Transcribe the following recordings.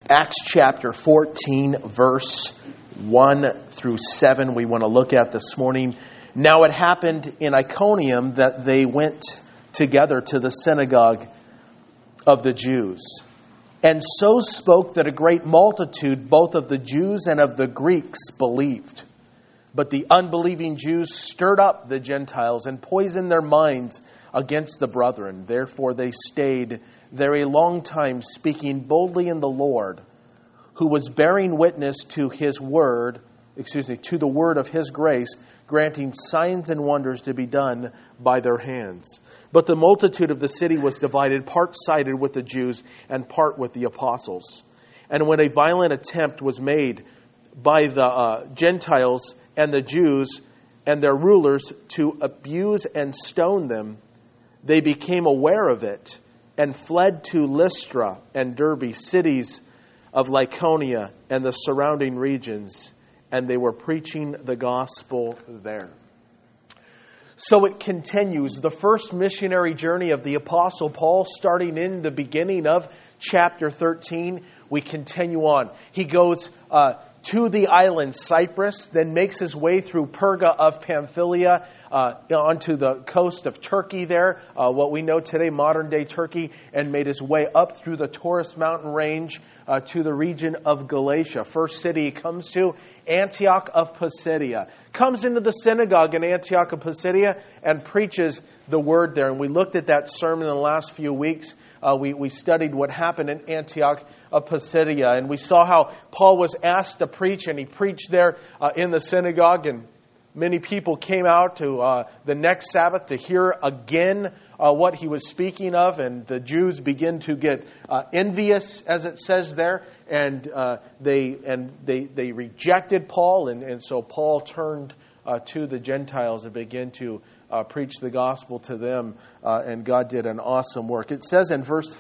Acts chapter 14, verse 1 through 7 we want to look at this morning. Now it happened in Iconium that they went together to the synagogue of the Jews, and so spoke that a great multitude, both of the Jews and of the Greeks, believed. But the unbelieving Jews stirred up the Gentiles and poisoned their minds against the brethren. Therefore they stayed there a long time, speaking boldly in the Lord, who was bearing witness to the word of his grace, granting signs and wonders to be done by their hands. But the multitude of the city was divided, part sided with the Jews and part with the apostles. And when a violent attempt was made by the Gentiles and the Jews and their rulers to abuse and stone them, they became aware of it and fled to Lystra and Derbe, cities of Lycaonia and the surrounding regions, and they were preaching the gospel there. So it continues, the first missionary journey of the Apostle Paul, starting in the beginning of chapter 13. We continue on. He goes to the island Cyprus, then makes his way through Perga of Pamphylia, onto the coast of Turkey there, what we know today, modern-day Turkey, and made his way up through the Taurus mountain range to the region of Galatia. First city he comes to, Antioch of Pisidia. Comes into the synagogue in Antioch of Pisidia and preaches the word there. And we looked at that sermon in the last few weeks. We studied what happened in Antioch of Pisidia, and we saw how Paul was asked to preach, and he preached there in the synagogue, and many people came out to the next Sabbath to hear again what he was speaking of, and the Jews begin to get envious, as it says there, and they rejected Paul, and so Paul turned to the Gentiles and began to preach the gospel to them, and God did an awesome work. It says in verse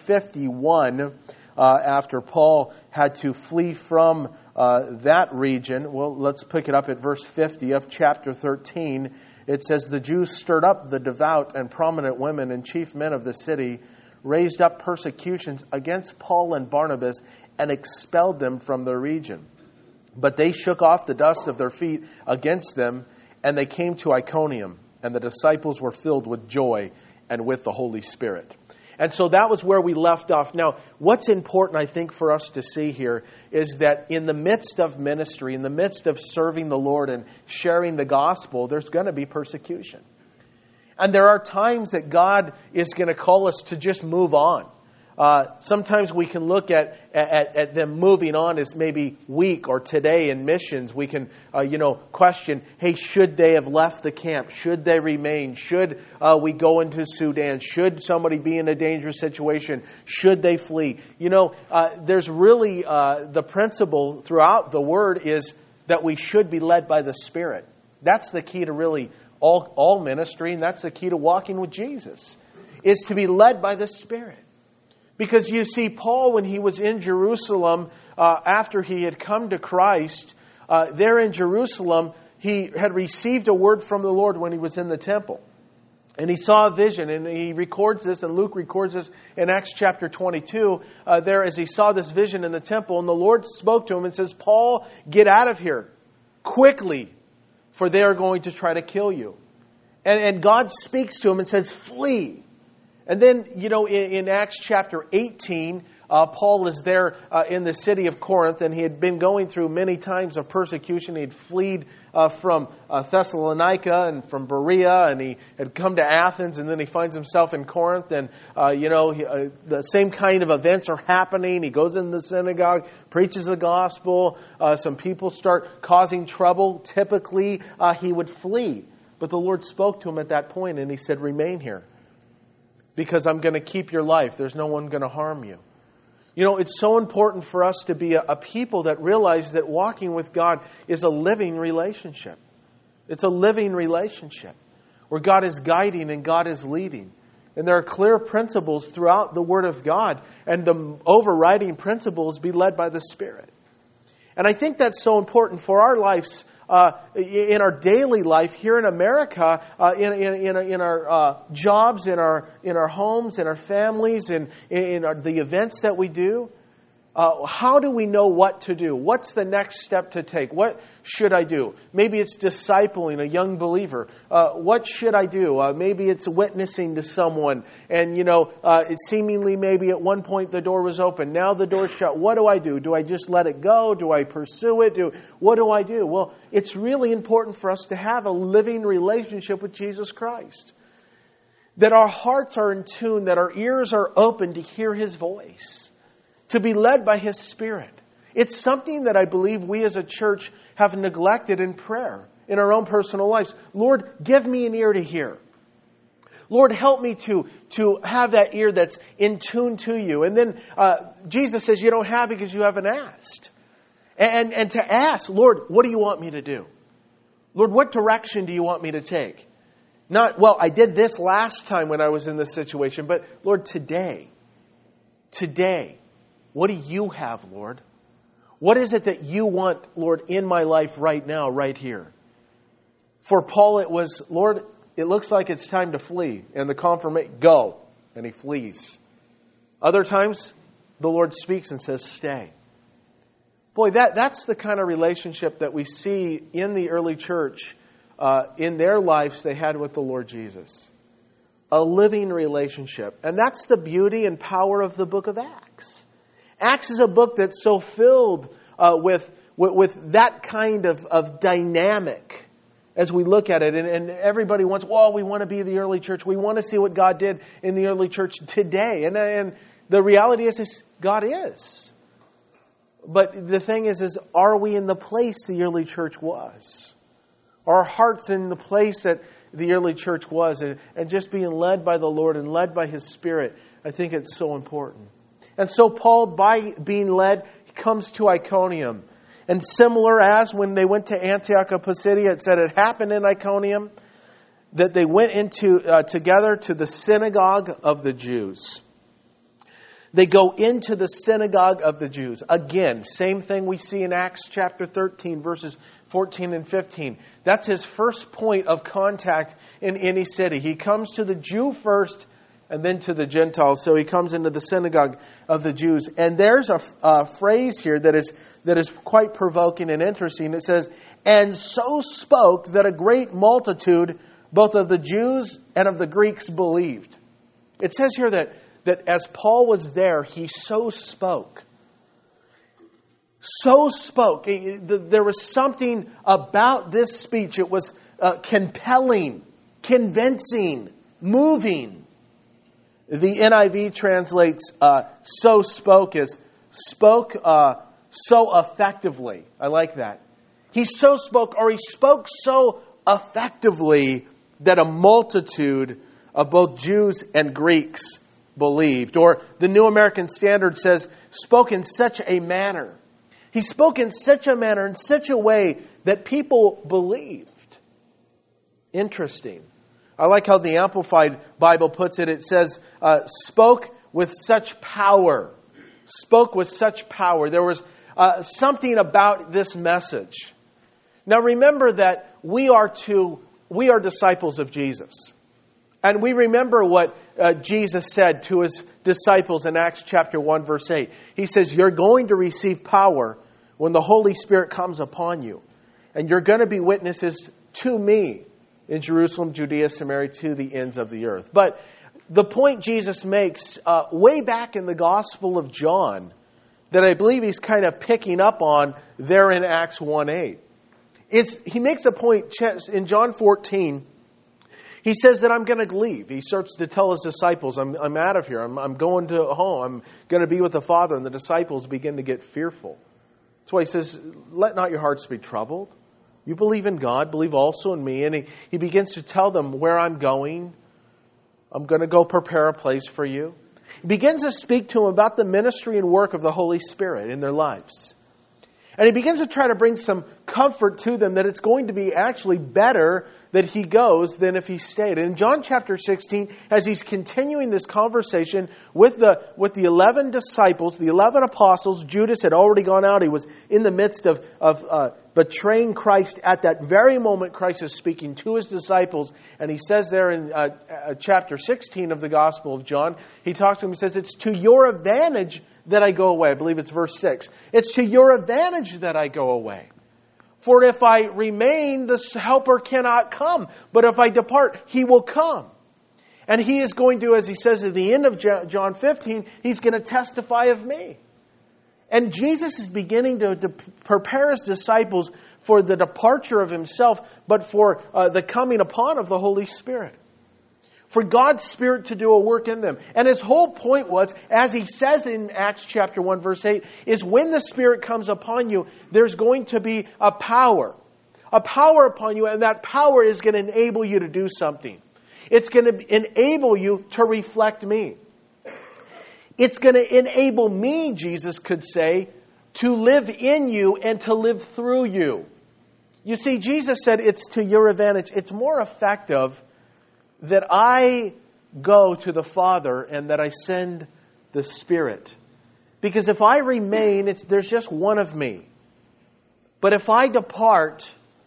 51, after Paul had to flee from that region, well, let's pick it up at verse 50 of chapter 13. It says, the Jews stirred up the devout and prominent women and chief men of the city, raised up persecutions against Paul and Barnabas, and expelled them from the region. But they shook off the dust of their feet against them, and they came to Iconium, and the disciples were filled with joy and with the Holy Spirit. And so that was where we left off. Now, what's important, I think, for us to see here is that in the midst of ministry, in the midst of serving the Lord and sharing the gospel, there's going to be persecution. And there are times that God is going to call us to just move on. Sometimes we can look at them moving on as maybe weak, or today in missions we can question, hey, should they have left the camp? Should they remain? Should we go into Sudan? Should somebody be in a dangerous situation? Should they flee? There's really the principle throughout the Word is that we should be led by the Spirit. That's the key to really all ministry, and that's the key to walking with Jesus, is to be led by the Spirit. Because you see, Paul, when he was in Jerusalem, after he had come to Christ, there in Jerusalem, he had received a word from the Lord when he was in the temple. And he saw a vision, and he records this, and Luke records this in Acts chapter 22, there as he saw this vision in the temple, and the Lord spoke to him and says, Paul, get out of here quickly, for they are going to try to kill you. And God speaks to him and says, flee. And then, in Acts chapter 18, Paul is there in the city of Corinth, and he had been going through many times of persecution. He had fled from Thessalonica and from Berea, and he had come to Athens, and then he finds himself in Corinth, and the same kind of events are happening. He goes into the synagogue, preaches the gospel. Some people start causing trouble. Typically, he would flee. But the Lord spoke to him at that point, and he said, remain here, because I'm going to keep your life. There's no one going to harm you. It's so important for us to be a people that realize that walking with God is a living relationship. It's a living relationship where God is guiding and God is leading. And there are clear principles throughout the Word of God. And the overriding principles be led by the Spirit. And I think that's so important for our lives in our daily life here in America, in our jobs, in our homes, in our families, in the events that we do. How do we know what to do? What's the next step to take? What should I do? Maybe it's discipling a young believer. What should I do? Maybe it's witnessing to someone. And, it seemingly maybe at one point the door was open. Now the door's shut. What do I do? Do I just let it go? Do I pursue it? What do I do? Well, it's really important for us to have a living relationship with Jesus Christ. That our hearts are in tune, that our ears are open to hear His voice. To be led by His Spirit. It's something that I believe we as a church have neglected in prayer, in our own personal lives. Lord, give me an ear to hear. Lord, help me to have that ear that's in tune to You. And then Jesus says you don't have because you haven't asked. And to ask, Lord, what do You want me to do? Lord, what direction do You want me to take? Not, well, I did this last time when I was in this situation, but Lord, today, what do You have, Lord? What is it that You want, Lord, in my life right now, right here? For Paul, it was, Lord, it looks like it's time to flee. And the confirmation, go. And he flees. Other times, the Lord speaks and says, stay. Boy, that's the kind of relationship that we see in the early church, in their lives they had with the Lord Jesus. A living relationship. And that's the beauty and power of the book of Acts. Acts is a book that's so filled with that kind of dynamic as we look at it. And everybody wants, we want to be the early church. We want to see what God did in the early church today. And the reality is God is. But the thing is are we in the place the early church was? Are our hearts in the place that the early church was? And just being led by the Lord and led by His Spirit, I think it's so important. And so Paul, by being led, comes to Iconium. And similar as when they went to Antioch of Pisidia, it said it happened in Iconium, that they went together to the synagogue of the Jews. They go into the synagogue of the Jews. Again, same thing we see in Acts chapter 13, verses 14 and 15. That's his first point of contact in any city. He comes to the Jew first, and then to the Gentiles. So he comes into the synagogue of the Jews. And there's a phrase here that is quite provoking and interesting. It says, and so spoke that a great multitude, both of the Jews and of the Greeks, believed. It says here that as Paul was there, he so spoke. So spoke. There was something about this speech. It was compelling, convincing, moving. The NIV translates so spoke as spoke so effectively. I like that. He so spoke, or he spoke so effectively that a multitude of both Jews and Greeks believed. Or the New American Standard says, spoke in such a manner. He spoke in such a manner, in such a way that people believed. Interesting. I like how the Amplified Bible puts it. It says, spoke with such power. Spoke with such power. There was something about this message. Now remember that we are disciples of Jesus. And we remember what Jesus said to His disciples in Acts chapter 1, verse 8. He says, you're going to receive power when the Holy Spirit comes upon you. And you're going to be witnesses to me in Jerusalem, Judea, Samaria, to the ends of the earth. But the point Jesus makes way back in the Gospel of John, that I believe he's kind of picking up on there in Acts 1:8. He makes a point in John 14. He says that I'm going to leave. He starts to tell his disciples, I'm out of here. I'm going to home. I'm going to be with the Father. And the disciples begin to get fearful. That's why he says, let not your hearts be troubled. You believe in God, believe also in me. And he begins to tell them where I'm going. I'm going to go prepare a place for you. He begins to speak to them about the ministry and work of the Holy Spirit in their lives. And he begins to try to bring some comfort to them that it's going to be actually better that he goes than if he stayed. And in John chapter 16, as he's continuing this conversation with the 11 disciples, the 11 apostles, Judas had already gone out. He was in the midst of betraying Christ at that very moment. Christ is speaking to his disciples. And he says there in chapter 16 of the Gospel of John, he talks to them, he says, it's to your advantage that I go away. I believe it's verse 6. It's to your advantage that I go away. For if I remain, the Helper cannot come. But if I depart, He will come. And He is going to, as He says at the end of John 15, He's going to testify of me. And Jesus is beginning to prepare His disciples for the departure of Himself, but for the coming upon of the Holy Spirit. For God's Spirit to do a work in them. And His whole point was, as He says in Acts chapter 1 verse 8, is when the Spirit comes upon you, there's going to be a power upon you, and that power is going to enable you to do something. It's going to enable you to reflect me. It's going to enable me, Jesus could say, to live in you and to live through you. You see, Jesus said it's to your advantage. It's more effective that I go to the Father and that I send the Spirit. Because if I remain, there's just one of me. But if I depart,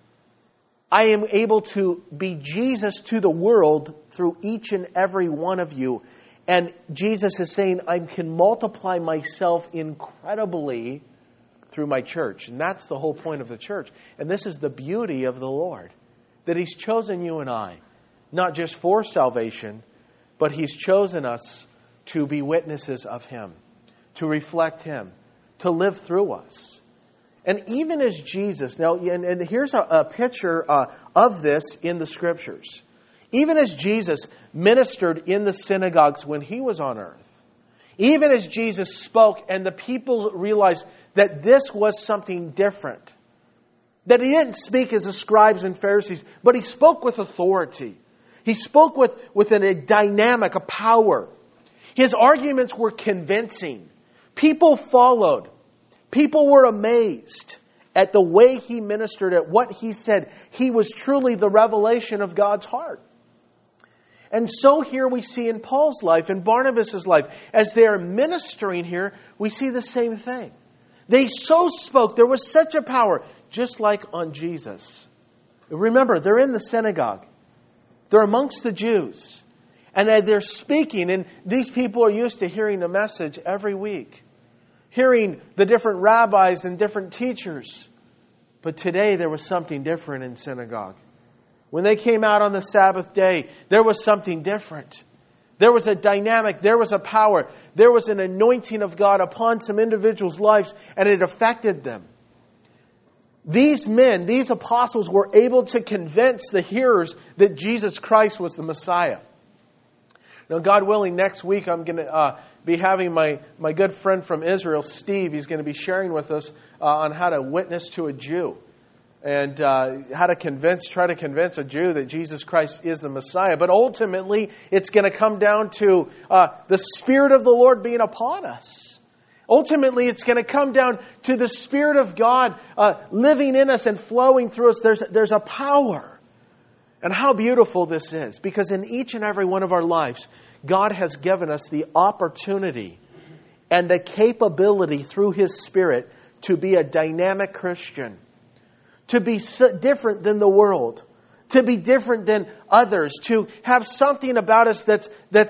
I am able to be Jesus to the world through each and every one of you. And Jesus is saying, I can multiply myself incredibly through my church. And that's the whole point of the church. And this is the beauty of the Lord. That He's chosen you and I, not just for salvation, but He's chosen us to be witnesses of Him, to reflect Him, to live through us. And even as Jesus, now, and here's a picture of this in the Scriptures. Even as Jesus ministered in the synagogues when He was on earth, even as Jesus spoke and the people realized that this was something different, that He didn't speak as the scribes and Pharisees, but He spoke with authority. He spoke with a dynamic, a power. His arguments were convincing. People followed. People were amazed at the way He ministered, at what He said. He was truly the revelation of God's heart. And so here we see in Paul's life, in Barnabas' life, as they are ministering here, we see the same thing. They so spoke. There was such a power, just like on Jesus. Remember, they're in the synagogue. They're amongst the Jews. And they're speaking, and these people are used to hearing a message every week. Hearing the different rabbis and different teachers. But today there was something different in synagogue. When they came out on the Sabbath day, there was something different. There was a dynamic, there was a power, there was an anointing of God upon some individuals' lives, and it affected them. These men, these apostles, were able to convince the hearers that Jesus Christ was the Messiah. Now, God willing, next week I'm going to be having my good friend from Israel, Steve. He's going to be sharing with us on how to witness to a Jew. And how to try to convince a Jew that Jesus Christ is the Messiah. But ultimately, it's going to come down to the Spirit of the Lord being upon us. Ultimately, it's going to come down to the Spirit of God living in us and flowing through us. There's a power. And how beautiful this is. Because in each and every one of our lives, God has given us the opportunity and the capability through His Spirit to be a dynamic Christian. To be different than the world. To be different than others. To have something about us that's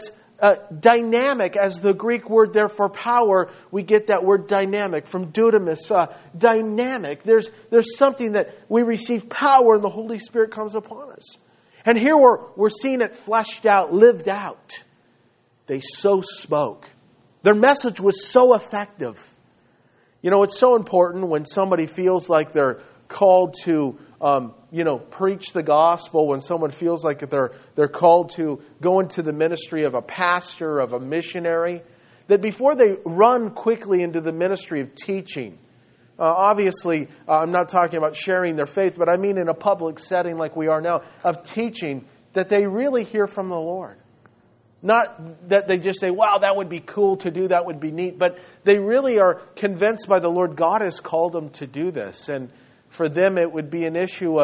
dynamic, as the Greek word there for power, we get that word dynamic from dunamis, dynamic. There's something that we receive power and the Holy Spirit comes upon us. And here we're seeing it fleshed out, lived out. They so spoke. Their message was so effective. You know, it's so important when somebody feels like they're called to preach the gospel, when someone feels like they're called to go into the ministry of a pastor, of a missionary, that before they run quickly into the ministry of teaching, obviously I'm not talking about sharing their faith, but I mean in a public setting like we are now, of teaching, that they really hear from the Lord. Not that they just say, wow, that would be cool to do, that would be neat, but they really are convinced by the Lord, God has called them to do this. And for them, it would be an issue of,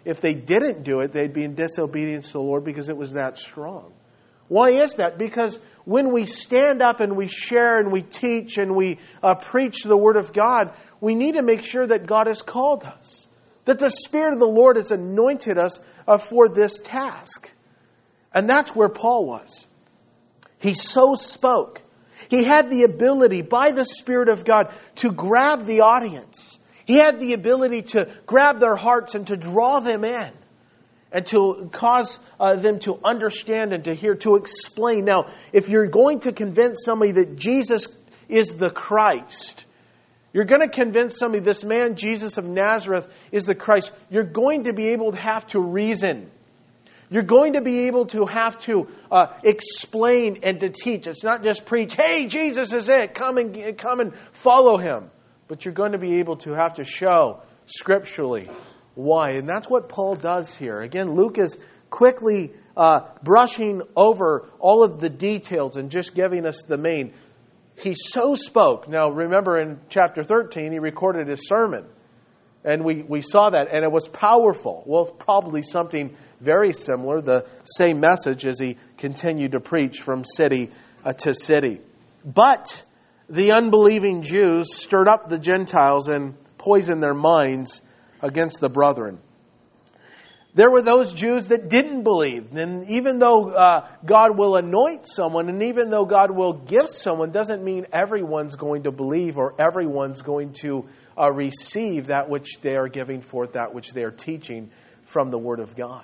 if they didn't do it, they'd be in disobedience to the Lord because it was that strong. Why is that? Because when we stand up and we share and we teach and we preach the Word of God, we need to make sure that God has called us. That the Spirit of the Lord has anointed us for this task. And that's where Paul was. He so spoke. He had the ability by the Spirit of God to grab the audience. He had the ability to grab their hearts and to draw them in. And to cause them to understand and to hear, to explain. Now, if you're going to convince somebody that Jesus is the Christ, you're going to convince somebody this man, Jesus of Nazareth, is the Christ, you're going to be able to have to reason. You're going to be able to have to explain and to teach. It's not just preach, hey, Jesus is it, come and follow Him. But you're going to be able to have to show scripturally why. And that's what Paul does here. Again, Luke is quickly brushing over all of the details and just giving us the main. He so spoke. Now, remember in chapter 13, he recorded his sermon. And we saw that, and it was powerful. Well, probably something very similar, the same message as he continued to preach from city to city. But the unbelieving Jews stirred up the Gentiles and poisoned their minds against the brethren. There were those Jews that didn't believe. And even though God will anoint someone, and even though God will give someone, doesn't mean everyone's going to believe or everyone's going to receive that which they are giving forth, that which they are teaching from the Word of God.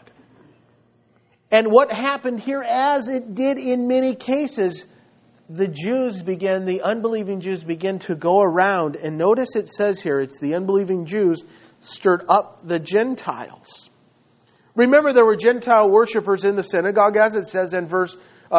And what happened here, as it did in many cases, the unbelieving Jews began to go around. And notice it says here, it's the unbelieving Jews stirred up the Gentiles. Remember, there were Gentile worshipers in the synagogue, as it says in verse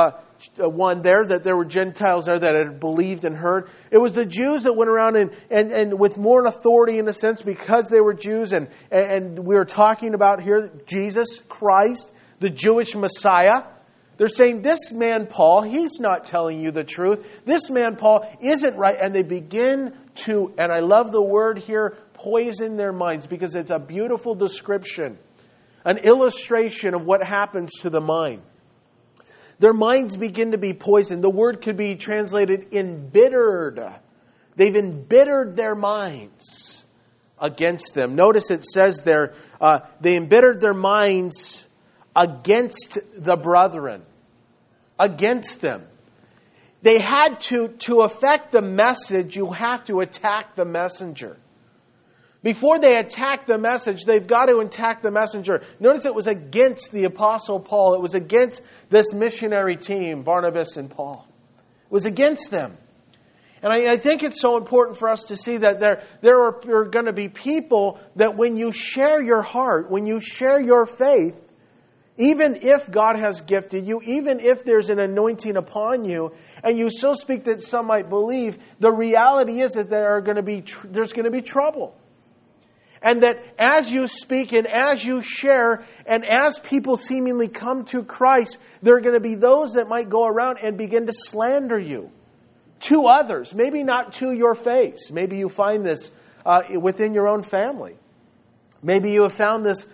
1 there, that there were Gentiles there that had believed and heard. It was the Jews that went around and with more authority in a sense because they were Jews. And we are talking about here Jesus Christ, the Jewish Messiah. They're saying, this man Paul, he's not telling you the truth. This man Paul isn't right. And they begin to, and I love the word here, poison their minds, because it's a beautiful description, an illustration of what happens to the mind. Their minds begin to be poisoned. The word could be translated embittered. They've embittered their minds against them. Notice it says there, they embittered their minds against the brethren. Against them. They had to affect the message, you have to attack the messenger. Before they attack the message, they've got to attack the messenger. Notice it was against the Apostle Paul. It was against this missionary team, Barnabas and Paul. It was against them. And I think it's so important for us to see that there are going to be people that when you share your heart, when you share your faith, even if God has gifted you, even if there's an anointing upon you, and you so speak that some might believe, the reality is that there's going to be trouble. And that as you speak and as you share and as people seemingly come to Christ, there are going to be those that might go around and begin to slander you to others. Maybe not to your face. Maybe you find this within your own family. Maybe you have found this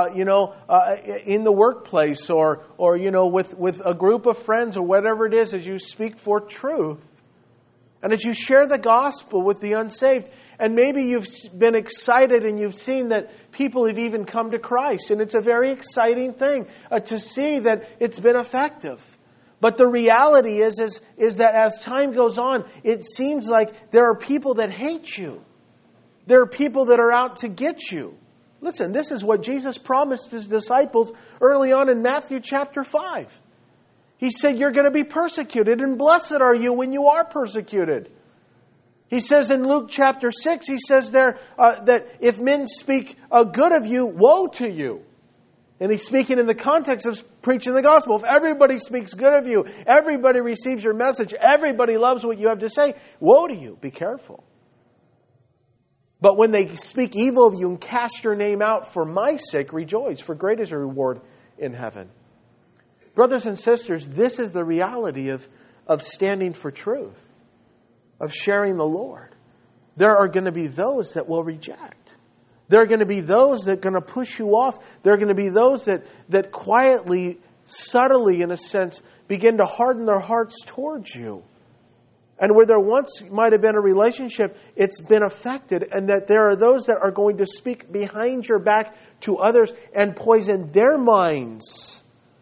in the workplace or with a group of friends or whatever it is as you speak for truth. And as you share the gospel with the unsaved, and maybe you've been excited and you've seen that people have even come to Christ. And it's a very exciting thing to see that it's been effective. But the reality is that as time goes on, it seems like there are people that hate you. There are people that are out to get you. Listen, this is what Jesus promised His disciples early on in Matthew chapter 5. He said, you're going to be persecuted, and blessed are you when you are persecuted. He says in Luke chapter 6, He says there that if men speak good of you, woe to you. And He's speaking in the context of preaching the gospel. If everybody speaks good of you, everybody receives your message, everybody loves what you have to say, woe to you. Be careful. But when they speak evil of you and cast your name out for my sake, rejoice, for great is your reward in heaven. Brothers and sisters, this is the reality of standing for truth, of sharing the Lord. There are going to be those that will reject. There are going to be those that are going to push you off. There are going to be those that quietly, subtly, in a sense, begin to harden their hearts towards you. And where there once might have been a relationship, it's been affected. And that there are those that are going to speak behind your back to others and poison their minds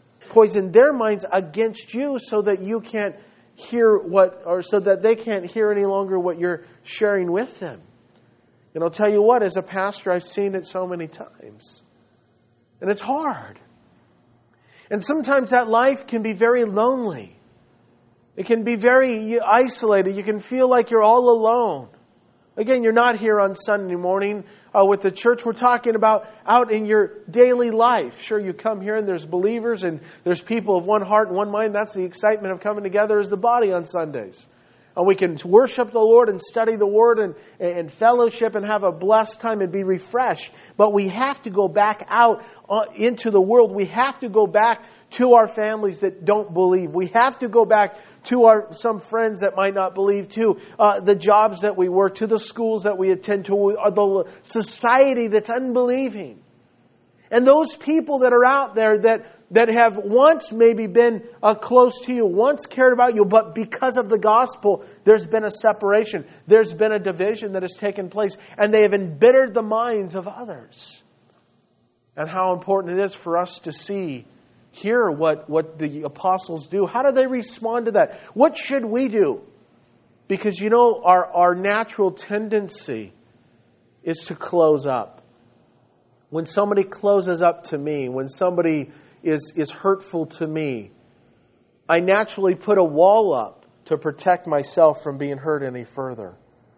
against you so that you can't hear so that they can't hear any longer what you're sharing with them. And I'll tell you what, as a pastor, I've seen it so many times. And it's hard. And sometimes that life can be very lonely. It can be very isolated. You can feel like you're all alone. Again, you're not here on Sunday morning with the church. We're talking about out in your daily life. Sure, you come here and there's believers and there's people of one heart and one mind. That's the excitement of coming together as the body on Sundays. And we can worship the Lord and study the Word and fellowship and have a blessed time and be refreshed. But we have to go back out into the world. We have to go back to our families that don't believe. We have to go back to some friends that might not believe too. The jobs that we work, to the schools that we attend to, the society that's unbelieving. And those people that are out there that have once maybe been close to you, once cared about you, but because of the gospel, there's been a separation. There's been a division that has taken place, and they have embittered the minds of others. And how important it is for us to hear what the apostles do. How do they respond to that? What should we do? Because our natural tendency is to close up. When somebody closes up to me, when somebody is hurtful to me, I naturally put a wall up to protect myself from being hurt any further.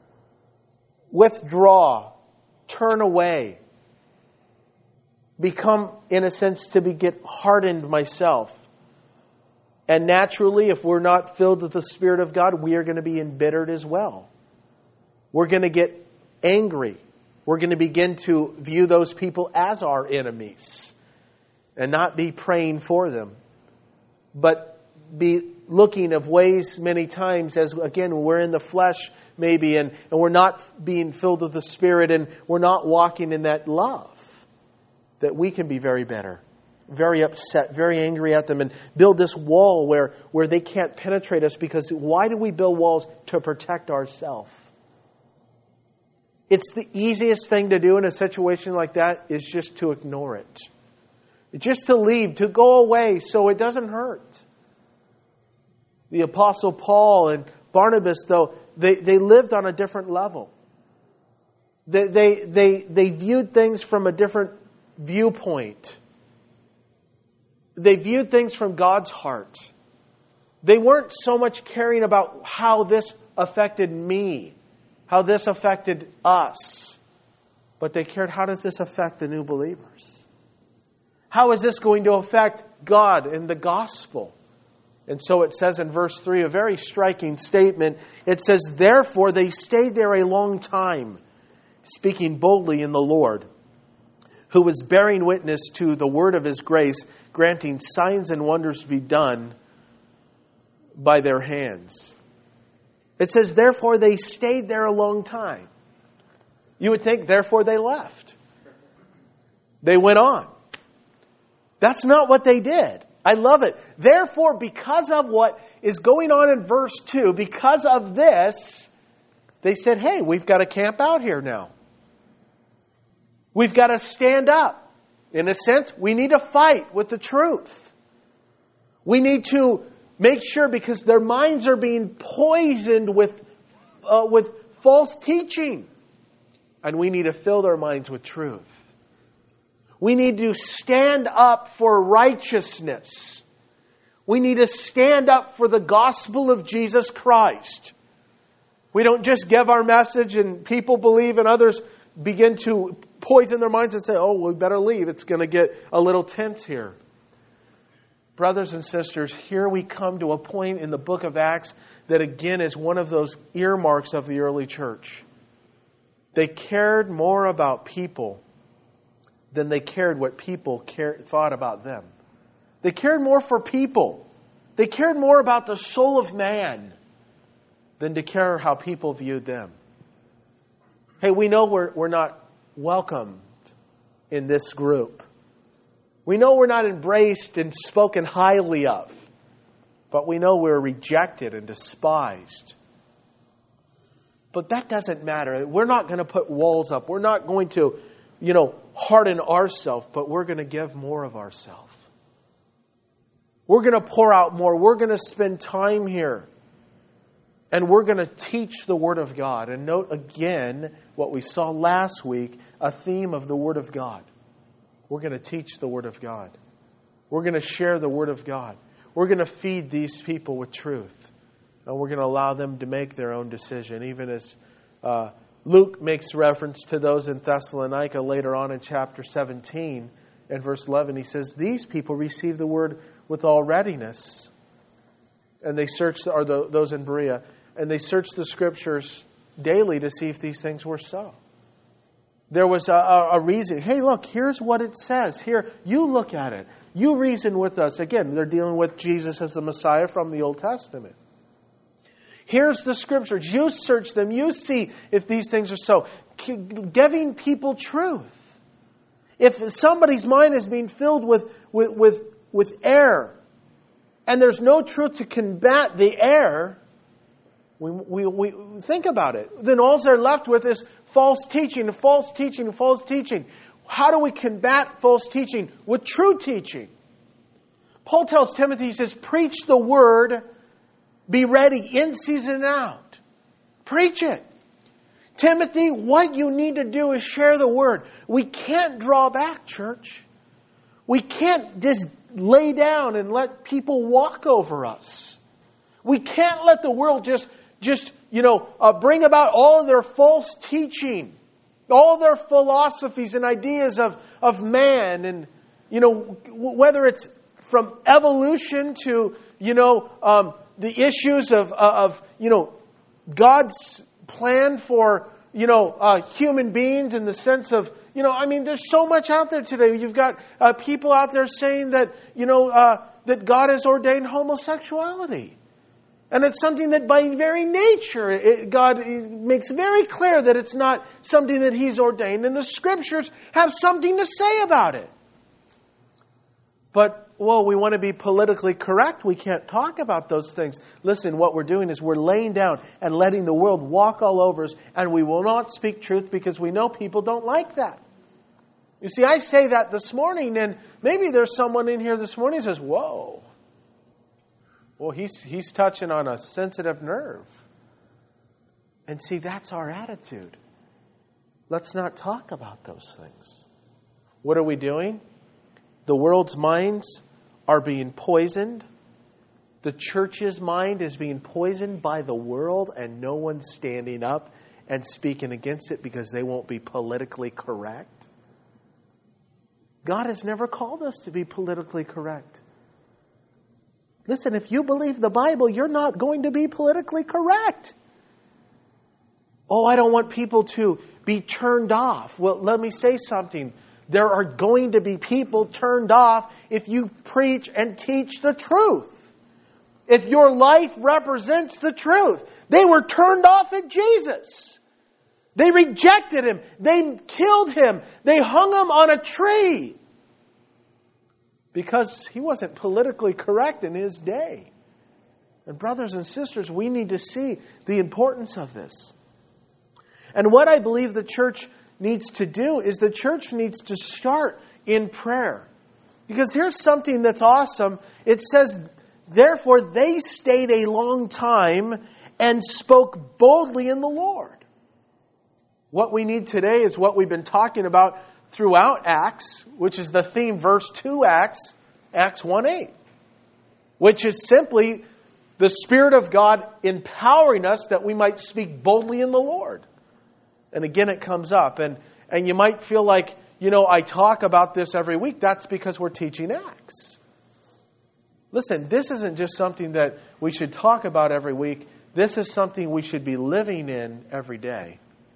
Withdraw. Turn away. Become, in a sense, get hardened myself. And naturally, if we're not filled with the Spirit of God, we are going to be embittered as well. We're going to get angry. We're going to begin to view those people as our enemies and not be praying for them, but be looking of ways many times as, again, we're in the flesh maybe and we're not being filled with the Spirit and we're not walking in that love, that we can be very bitter, very upset, very angry at them and build this wall where they can't penetrate us. Because why do we build walls? To protect ourselves. It's the easiest thing to do in a situation like that is just to ignore it. Just to leave, to go away so it doesn't hurt. The Apostle Paul and Barnabas, though, they lived on a different level. They viewed things from a different viewpoint. They viewed things from God's heart. They weren't so much caring about how this affected me, how this affected us, but they cared, how does this affect the new believers? How is this going to affect God and the gospel? And so it says in verse 3, a very striking statement. It says, therefore they stayed there a long time, speaking boldly in the Lord, who was bearing witness to the word of His grace, granting signs and wonders to be done by their hands. It says, therefore they stayed there a long time. You would think, therefore they left. They went on. That's not what they did. I love it. Therefore, because of what is going on in verse 2, because of this, they said, hey, we've got to camp out here now. We've got to stand up. In a sense, we need to fight with the truth. We need to make sure, because their minds are being poisoned with false teaching. And we need to fill their minds with truth. We need to stand up for righteousness. We need to stand up for the gospel of Jesus Christ. We don't just give our message and people believe and others begin to poison their minds and say, oh, we better leave. It's going to get a little tense here. Brothers and sisters, here we come to a point in the book of Acts that again is one of those earmarks of the early church. They cared more about people than they cared what people thought about them. They cared more for people. They cared more about the soul of man than to care how people viewed them. Hey, we know we're not welcomed in this group. We know we're not embraced and spoken highly of, but we know we're rejected and despised. But that doesn't matter. We're not going to put walls up. We're not going to, harden ourselves, but we're going to give more of ourselves. We're going to pour out more. We're going to spend time here. And we're going to teach the Word of God. And note again what we saw last week, a theme of the Word of God. We're going to teach the Word of God. We're going to share the Word of God. We're going to feed these people with truth. And we're going to allow them to make their own decision. Even as Luke makes reference to those in Thessalonica later on in chapter 17 and verse 11. He says, these people received the Word with all readiness. And they searched, those in Berea, and they searched the Scriptures daily to see if these things were so. There was a reason. Hey, look, here's what it says. Here, you look at it. You reason with us. Again, they're dealing with Jesus as the Messiah from the Old Testament. Here's the Scriptures. You search them. You see if these things are so. Giving people truth. If somebody's mind is being filled with error, and there's no truth to combat the error, we think about it. Then all they're left with is false teaching, false teaching, false teaching. How do we combat false teaching? With true teaching. Paul tells Timothy, he says, preach the word, be ready in season and out. Preach it. Timothy, what you need to do is share the word. We can't draw back, church. We can't just lay down and let people walk over us. We can't let the world just bring about all their false teaching, all their philosophies and ideas of man, and whether it's from evolution to the issues of God's plan for human beings in the sense of there's so much out there today. You've got people out there saying that that God has ordained homosexuality. And it's something that by very nature, God makes very clear that it's not something that He's ordained. And the Scriptures have something to say about it. But, we want to be politically correct. We can't talk about those things. Listen, what we're doing is we're laying down and letting the world walk all over us. And we will not speak truth because we know people don't like that. You see, I say that this morning, and maybe there's someone in here this morning who says, whoa. Well, he's touching on a sensitive nerve. And see, that's our attitude. Let's not talk about those things. What are we doing? The world's minds are being poisoned. The church's mind is being poisoned by the world, and no one's standing up and speaking against it because they won't be politically correct. God has never called us to be politically correct. Listen, if you believe the Bible, you're not going to be politically correct. Oh, I don't want people to be turned off. Well, let me say something. There are going to be people turned off if you preach and teach the truth. If your life represents the truth. They were turned off at Jesus. They rejected Him. They killed Him. They hung Him on a tree. Because He wasn't politically correct in His day. And brothers and sisters, we need to see the importance of this. And what I believe the church needs to do is the church needs to start in prayer. Because here's something that's awesome. It says, therefore they stayed a long time and spoke boldly in the Lord. What we need today is what we've been talking about throughout Acts, which is the theme, verse 2 Acts 1:8, which is simply the Spirit of God empowering us that we might speak boldly in the Lord. And again, it comes up. And you might feel like, I talk about this every week. That's because we're teaching Acts. Listen, this isn't just something that we should talk about every week. This is something we should be living in every day.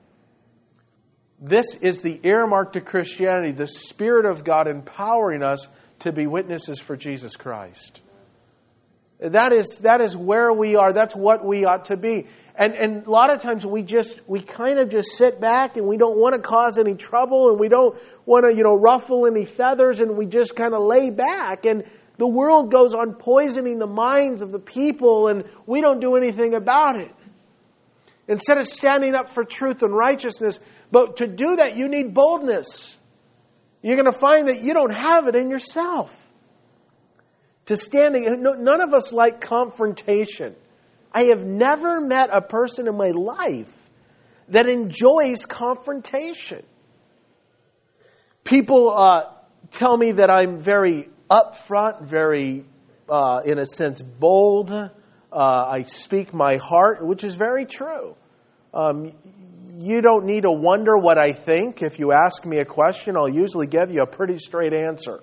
This is the earmark to Christianity, the Spirit of God empowering us to be witnesses for Jesus Christ. That is where we are. That's what we ought to be. And a lot of times we kind of just sit back and we don't want to cause any trouble and we don't want to, ruffle any feathers, and we just kind of lay back. And the world goes on poisoning the minds of the people and we don't do anything about it. Instead of standing up for truth and righteousness, but to do that you need boldness. You're going to find that you don't have it in yourself. None of us like confrontation. I have never met a person in my life that enjoys confrontation. People tell me that I'm very upfront, very, in a sense, bold. I speak my heart, which is very true. You don't need to wonder what I think. If you ask me a question, I'll usually give you a pretty straight answer.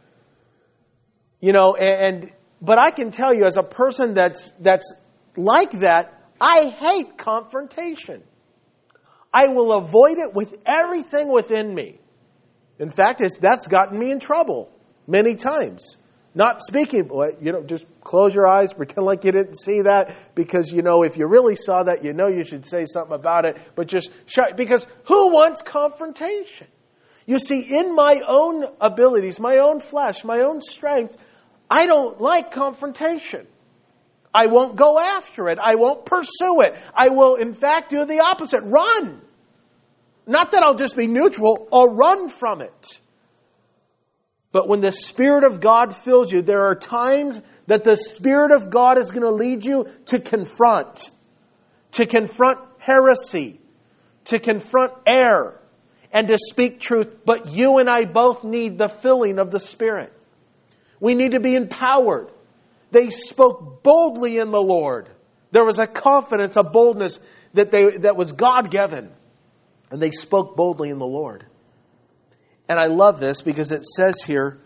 But I can tell you, as a person that's like that, I hate confrontation. I will avoid it with everything within me. In fact, that's gotten me in trouble many times. Not speaking, just close your eyes, pretend like you didn't see that, because if you really saw that, you should say something about it, but just shut, because who wants confrontation? You see, in my own abilities, my own flesh, my own strength, I don't like confrontation. I won't go after it. I won't pursue it. I will, in fact, do the opposite. Run. Not that I'll just be neutral. I'll run from it. But when the Spirit of God fills you, there are times that the Spirit of God is going to lead you to confront heresy, to confront error, and to speak truth. But you and I both need the filling of the Spirit. We need to be empowered. They spoke boldly in the Lord. There was a confidence, a boldness that was God-given. And they spoke boldly in the Lord. And I love this because it says here,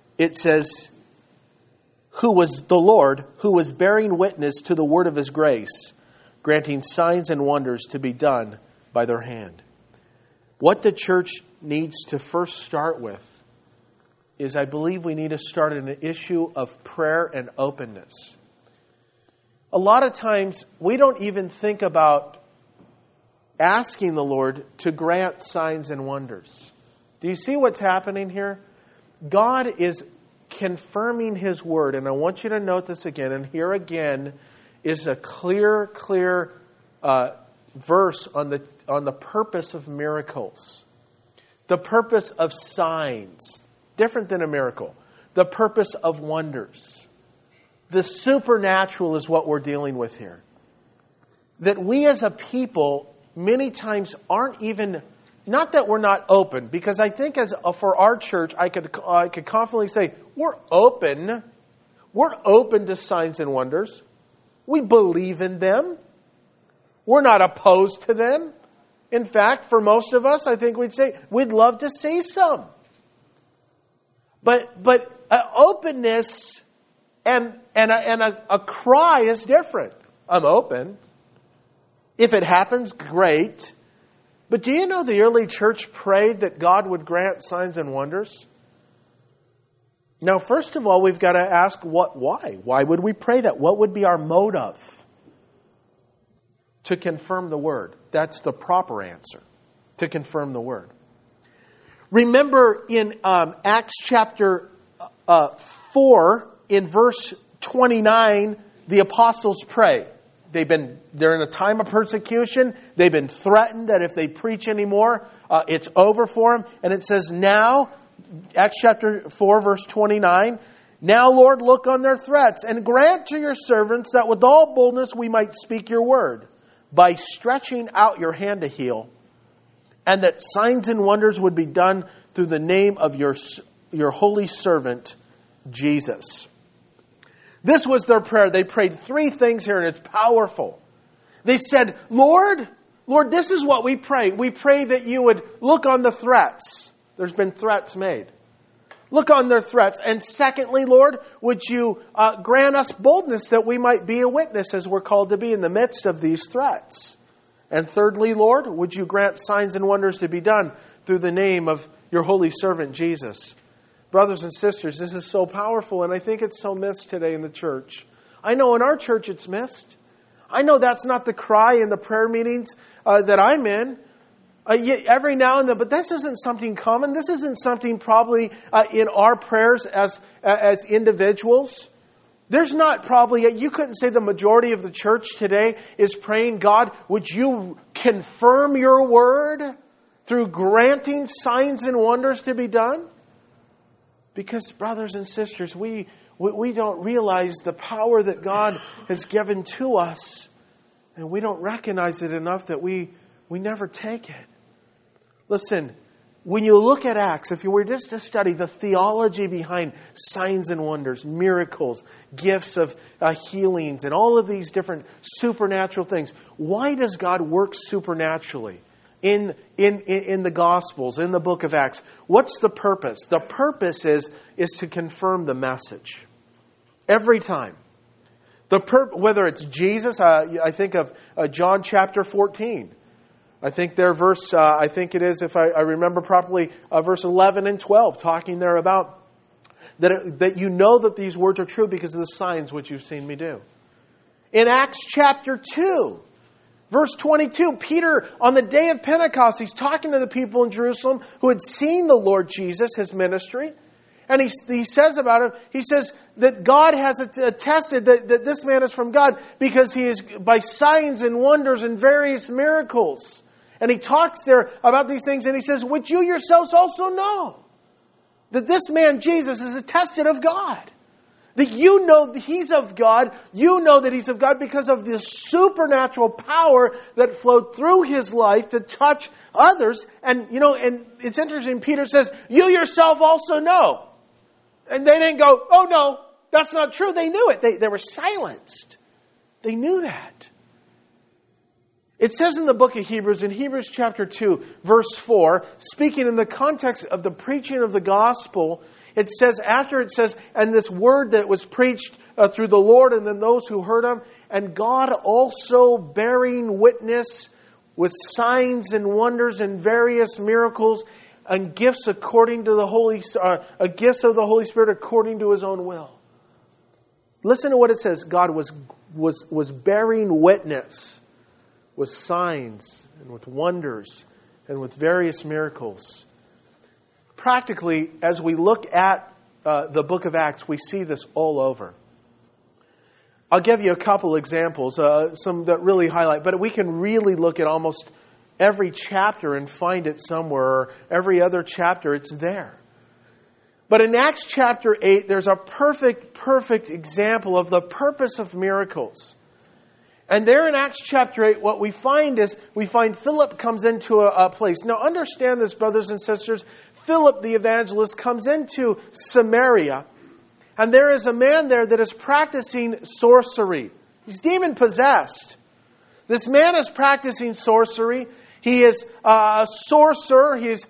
who was the Lord, who was bearing witness to the word of His grace, granting signs and wonders to be done by their hand. What the church needs to first start with is, I believe we need to start an issue of prayer and openness. A lot of times we don't even think about asking the Lord to grant signs and wonders. Do you see what's happening here? God is confirming His word, and I want you to note this again, and here again is a clear verse on the purpose of miracles. The purpose of signs, different than a miracle. The purpose of wonders. The supernatural is what we're dealing with here. That we as a people many times aren't even, not that we're not open, because I think for our church, I could confidently say, we're open. We're open to signs and wonders. We believe in them. We're not opposed to them. In fact, for most of us, I think we'd say, we'd love to see some. But openness and a cry is different. I'm open. If it happens, great. But do you know the early church prayed that God would grant signs and wonders? Now, first of all, we've got to ask why? Why would we pray that? What would be our motive? To confirm the word. That's the proper answer. To confirm the word. Remember in Acts chapter 4, in verse 29, the apostles pray. They're in a time of persecution. They've been threatened that if they preach anymore, it's over for them. And it says, now, Acts chapter 4, verse 29, now, Lord, look on their threats and grant to your servants that with all boldness we might speak your word by stretching out your hand to heal, and that signs and wonders would be done through the name of your holy servant, Jesus. This was their prayer. They prayed three things here, and it's powerful. They said, Lord, this is what we pray. We pray that you would look on the threats. There's been threats made. Look on their threats. And secondly, Lord, would you grant us boldness that we might be a witness as we're called to be in the midst of these threats. And thirdly, Lord, would you grant signs and wonders to be done through the name of your holy servant, Jesus. Brothers and sisters, this is so powerful, and I think it's so missed today in the church. I know in our church it's missed. I know that's not the cry in the prayer meetings that I'm in. Every now and then, but this isn't something common. This isn't something probably in our prayers as individuals. There's not probably, you couldn't say the majority of the church today is praying, God, would you confirm your word through granting signs and wonders to be done? Because, brothers and sisters, we don't realize the power that God has given to us, and we don't recognize it enough that we never take it. Listen, when you look at Acts, if you were just to study the theology behind signs and wonders, miracles, gifts of healings, and all of these different supernatural things, why does God work supernaturally in the Gospels, in the book of Acts? What's the purpose? The purpose is to confirm the message. Every time. Whether it's Jesus, I think of John chapter 14. I think I think it is, if I remember properly, verse 11 and 12, talking there about that you know that these words are true because of the signs which you've seen me do. In Acts chapter 2, verse 22, Peter, on the day of Pentecost, he's talking to the people in Jerusalem who had seen the Lord Jesus, his ministry. And he says about him, he says that God has attested that this man is from God because he is by signs and wonders and various miracles. And he talks there about these things and he says, which you yourselves also know, that this man Jesus is attested of God. That you know that he's of God. You know that he's of God because of the supernatural power that flowed through his life to touch others. And, and it's interesting, Peter says, you yourself also know. And they didn't go, oh no, that's not true. They knew it. They were silenced. They knew that. It says in the book of Hebrews, in Hebrews chapter 2, verse 4, speaking in the context of the preaching of the gospel, it says, and this word that was preached through the Lord and then those who heard him, and God also bearing witness with signs and wonders and various miracles and gifts according to the gifts of the Holy Spirit according to his own will. Listen to what it says. God was bearing witness with signs and with wonders and with various miracles. Practically, as we look at the book of Acts, we see this all over. I'll give you a couple examples, some that really highlight, but we can really look at almost every chapter and find it somewhere, or every other chapter, it's there. But in Acts chapter 8, there's a perfect example of the purpose of miracles. And there in Acts chapter 8, what we find Philip comes into a place. Now understand this, brothers and sisters. Philip the evangelist comes into Samaria. And there is a man there that is practicing sorcery. He's demon possessed. This man is practicing sorcery. He is a sorcerer. He's,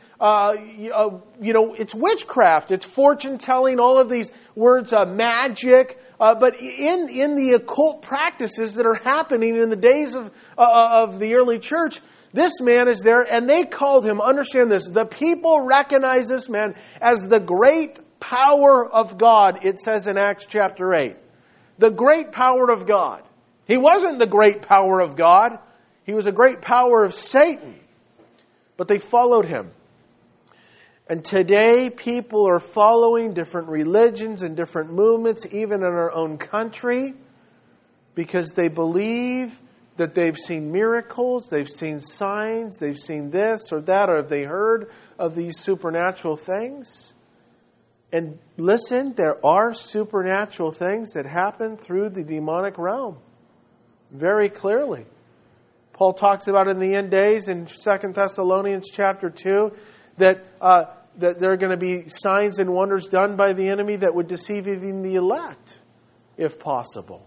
it's witchcraft. It's fortune telling. All of these words, magic. But in the occult practices that are happening in the days of the early church, this man is there, and they called him. Understand this: the people recognize this man as the great power of God. It says in Acts chapter 8, the great power of God. He wasn't the great power of God. He was a great power of Satan. But they followed him. And today people are following different religions and different movements, even in our own country, because they believe that they've seen miracles, they've seen signs, they've seen this or that, or have they heard of these supernatural things? And listen, there are supernatural things that happen through the demonic realm. Very clearly. Paul talks about in the end days in 2 Thessalonians chapter 2 that there are going to be signs and wonders done by the enemy that would deceive even the elect, if possible.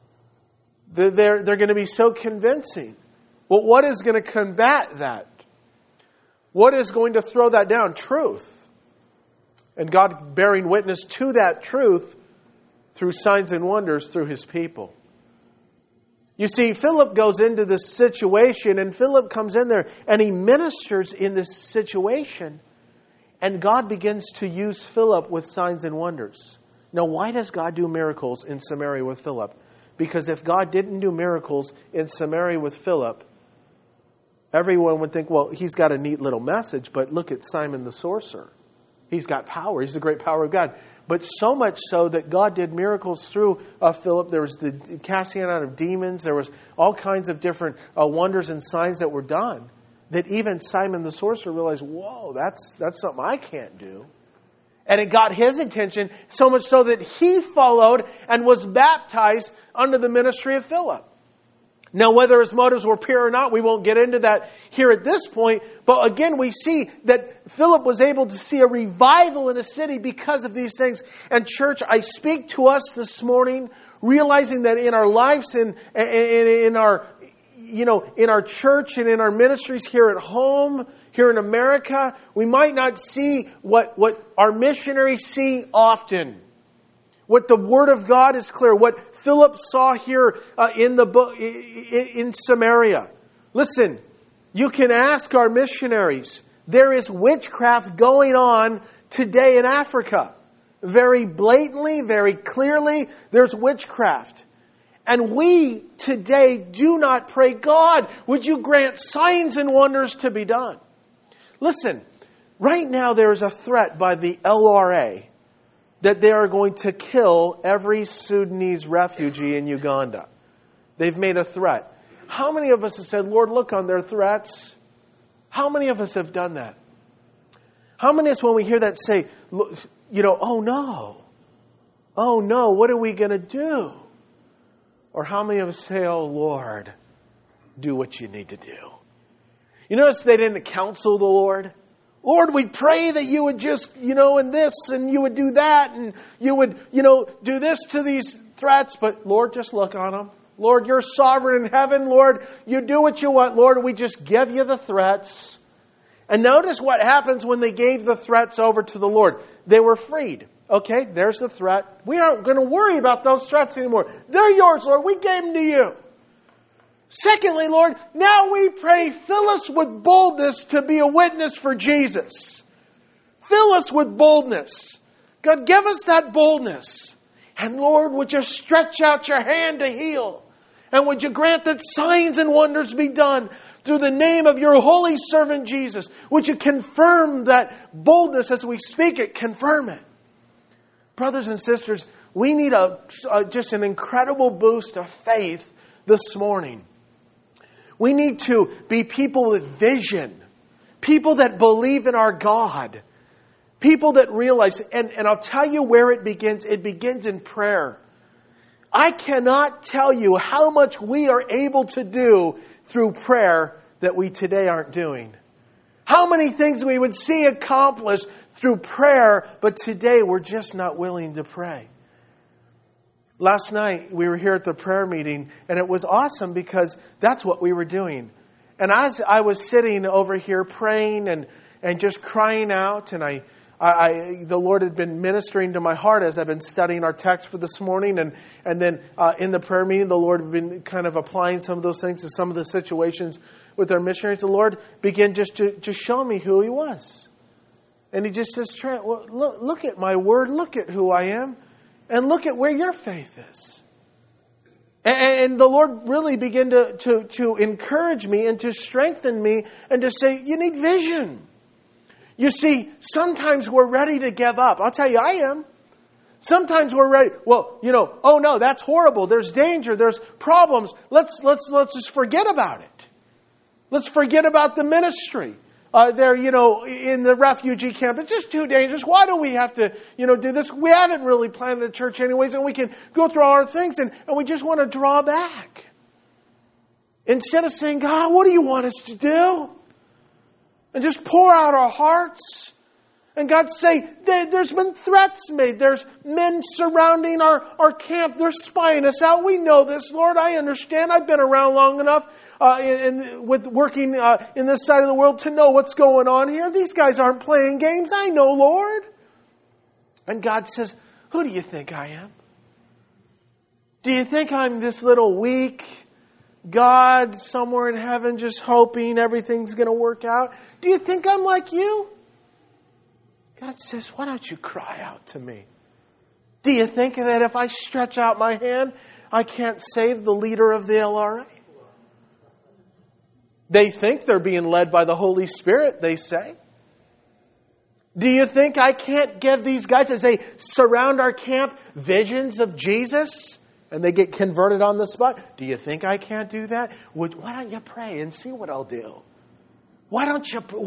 They're going to be so convincing. Well, what is going to combat that? What is going to throw that down? Truth. And God bearing witness to that truth through signs and wonders through His people. You see, Philip goes into this situation, and Philip comes in there, and he ministers in this situation. And God begins to use Philip with signs and wonders. Now, why does God do miracles in Samaria with Philip? Because if God didn't do miracles in Samaria with Philip, everyone would think, well, he's got a neat little message, but look at Simon the sorcerer. He's got power. He's the great power of God. But so much so that God did miracles through Philip. There was the casting out of demons. There was all kinds of different wonders and signs that were done. That even Simon the sorcerer realized, whoa, that's something I can't do. And it got his attention so much so that he followed and was baptized under the ministry of Philip. Now, whether his motives were pure or not, we won't get into that here at this point. But again, we see that Philip was able to see a revival in a city because of these things. And church, I speak to us this morning, realizing that in our lives and in our, in our church and in our ministries here at home, here in America, we might not see what our missionaries see often. What the Word of God is clear. What Philip saw here in the book in Samaria. Listen, you can ask our missionaries. There is witchcraft going on today in Africa. Very blatantly, very clearly, there's witchcraft. And we today do not pray, God, would you grant signs and wonders to be done? Listen, right now there is a threat by the LRA that they are going to kill every Sudanese refugee in Uganda. They've made a threat. How many of us have said, Lord, look on their threats? How many of us have done that? How many of us, when we hear that, say, oh no, what are we going to do? Or how many of us say, oh Lord, do what you need to do? You notice they didn't counsel the Lord. Lord, we pray that you would just, and this, and you would do that, and you would, do this to these threats. But Lord, just look on them. Lord, you're sovereign in heaven. Lord, you do what you want. Lord, we just give you the threats. And notice what happens when they gave the threats over to the Lord. They were freed. Okay, there's the threat. We aren't going to worry about those threats anymore. They're yours, Lord. We gave them to you. Secondly, Lord, now we pray, fill us with boldness to be a witness for Jesus. Fill us with boldness. God, give us that boldness. And Lord, would you stretch out your hand to heal? And would you grant that signs and wonders be done through the name of your holy servant Jesus? Would you confirm that boldness as we speak it? Confirm it. Brothers and sisters, we need just an incredible boost of faith this morning. We need to be people with vision. People that believe in our God. People that realize, and I'll tell you where it begins. It begins in prayer. I cannot tell you how much we are able to do through prayer that we today aren't doing. How many things we would see accomplished through prayer, but today we're just not willing to pray. Last night, we were here at the prayer meeting, and it was awesome because that's what we were doing. And as I was sitting over here praying and just crying out, and the Lord had been ministering to my heart as I've been studying our text for this morning, and then in the prayer meeting, the Lord had been kind of applying some of those things to some of the situations with our missionaries. The Lord began just to show me who He was. And He just says, Trent, well, look at my word, look at who I am. And look at where your faith is. And the Lord really began to encourage me and to strengthen me and to say, you need vision. You see, sometimes we're ready to give up. I'll tell you, I am. Sometimes we're ready. Well, oh no, that's horrible. There's danger. There's problems. Let's just forget about it. Let's forget about the ministry. There, in the refugee camp. It's just too dangerous. Why do we have to, do this? We haven't really planted a church anyways, and we can go through all our things, and we just want to draw back. Instead of saying, God, what do you want us to do? And just pour out our hearts. And God say, there's been threats made. There's men surrounding our camp. They're spying us out. We know this, Lord. I understand. I've been around long enough. With working in this side of the world to know what's going on here. These guys aren't playing games. I know, Lord. And God says, who do you think I am? Do you think I'm this little weak God somewhere in heaven just hoping everything's going to work out? Do you think I'm like you? God says, why don't you cry out to me? Do you think that if I stretch out my hand, I can't save the leader of the LRA. They think they're being led by the Holy Spirit, they say. Do you think I can't give these guys, as they surround our camp, visions of Jesus? And they get converted on the spot? Do you think I can't do that? Why don't you pray and see what I'll do? Why don't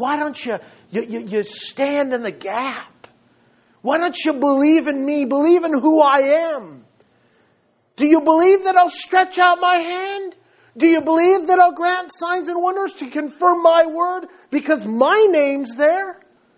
you stand in the gap? Why don't you believe in me? Believe in who I am. Do you believe that I'll stretch out my hand? Do you believe that I'll grant signs and wonders to confirm my word? Because my name's there.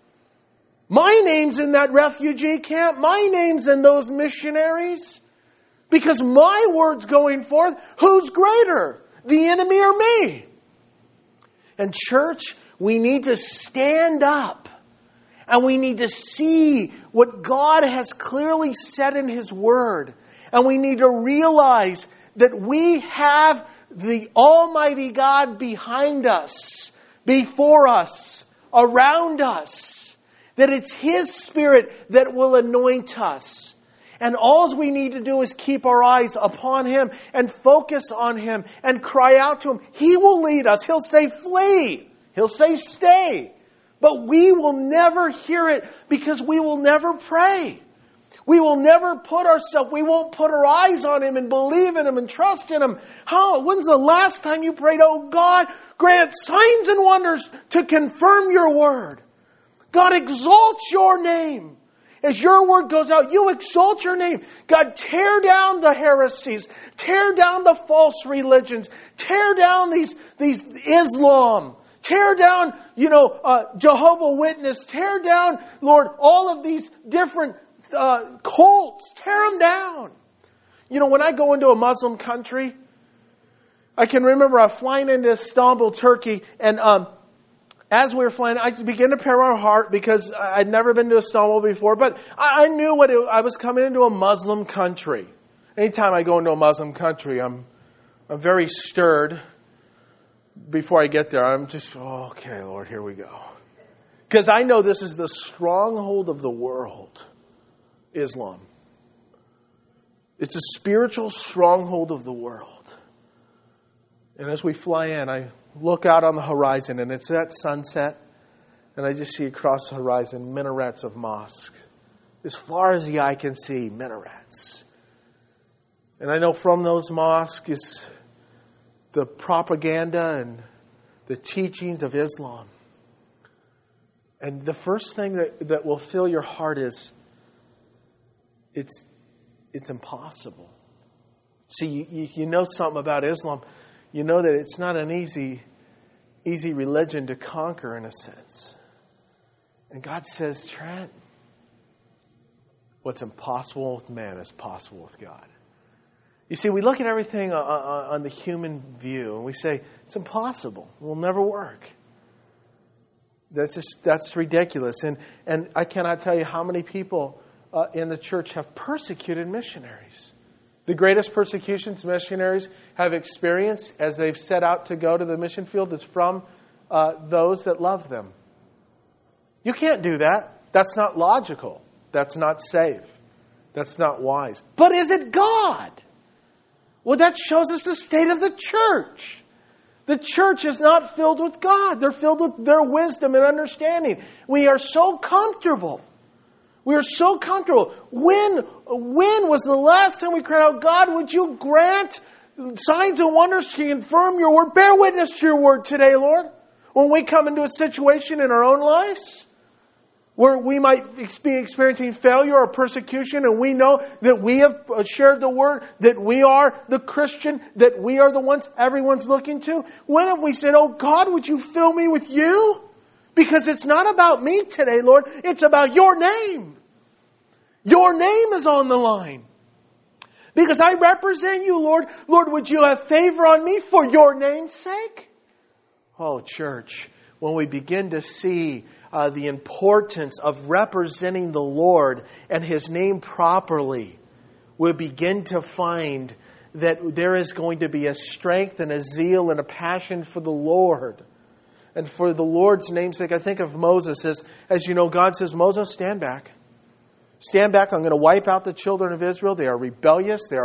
My name's in that refugee camp. My name's in those missionaries. Because my word's going forth. Who's greater? The enemy or me? And church, we need to stand up. And we need to see what God has clearly said in His Word. And we need to realize that we have the Almighty God behind us, before us, around us. That it's His Spirit that will anoint us. And all we need to do is keep our eyes upon Him and focus on Him and cry out to Him. He will lead us. He'll say, flee. He'll say, stay. But we will never hear it because we will never pray. We will never we won't put our eyes on Him and believe in Him and trust in Him. When's the last time you prayed, oh God, grant signs and wonders to confirm your word? God, exalt your name. As your word goes out, you exalt your name. God, tear down the heresies. Tear down the false religions. Tear down these Islam. Tear down, Jehovah Witness. Tear down, Lord, all of these different cults. Tear them down. When I go into a Muslim country, I can remember I flying into Istanbul, Turkey, and as we were flying, I began to prepare my heart because I'd never been to Istanbul before, but I knew I was coming into a Muslim country. Anytime I go into a Muslim country, I'm very stirred. Before I get there, I'm just, okay, Lord, here we go. Because I know this is the stronghold of the world, Islam. It's a spiritual stronghold of the world. And as we fly in, I look out on the horizon, and it's that sunset, and I just see across the horizon minarets of mosques. As far as the eye can see, minarets. And I know from those mosques is the propaganda and the teachings of Islam. And the first thing that will fill your heart is, it's impossible. See, you know something about Islam. You know that it's not an easy religion to conquer in a sense. And God says, Trent, what's impossible with man is possible with God. You see, we look at everything on the human view and we say, it's impossible. It will never work. That's ridiculous. And I cannot tell you how many people in the church have persecuted missionaries. The greatest persecutions missionaries have experienced as they've set out to go to the mission field is from those that love them. You can't do that. That's not logical. That's not safe. That's not wise. But is it God? Well, that shows us the state of the church. The church is not filled with God. They're filled with their wisdom and understanding. We are so comfortable. We are so comfortable. When was the last time we cried out, God, would you grant signs and wonders to confirm your word? Bear witness to your word today, Lord. When we come into a situation in our own lives where we might be experiencing failure or persecution, and we know that we have shared the word, that we are the Christian, that we are the ones everyone's looking to. When have we said, oh God, would you fill me with you? Because it's not about me today, Lord. It's about your name. Your name is on the line. Because I represent you, Lord. Lord, would you have favor on me for your name's sake? Oh, church, when we begin to see the importance of representing the Lord and His name properly, we'll begin to find that there is going to be a strength and a zeal and a passion for the Lord. And for the Lord's name's sake, I think of Moses as you know, God says, Moses, stand back. Stand back. I'm going to wipe out the children of Israel. They are rebellious. They are